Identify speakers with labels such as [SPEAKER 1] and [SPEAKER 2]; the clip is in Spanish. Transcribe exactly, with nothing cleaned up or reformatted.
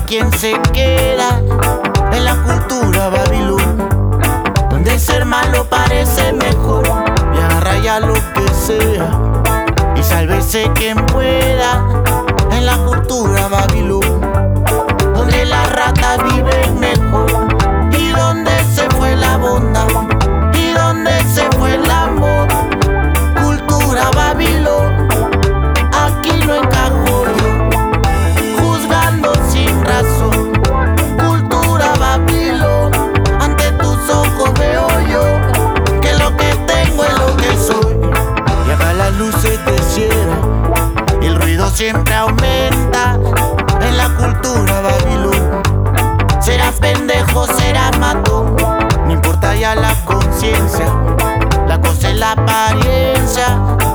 [SPEAKER 1] quien se queda en la cultura Babilón, donde ser malo parece mejor y agarra ya lo que sea y sálvese quien pueda en la cultura Babilón, donde las ratas viven mejor y donde se fue la bondad y donde se fue el amor. Cultura Babilón, aquí no encajo yo, juzgando sin razón. Cultura Babilón, ante tus ojos veo yo que lo que tengo es lo que soy. Y acá las luces te cierran y el ruido siempre aumenta en la cultura Babilón. Serás pendejo, serás matón, no importa ya la conciencia, la cosa es la apariencia.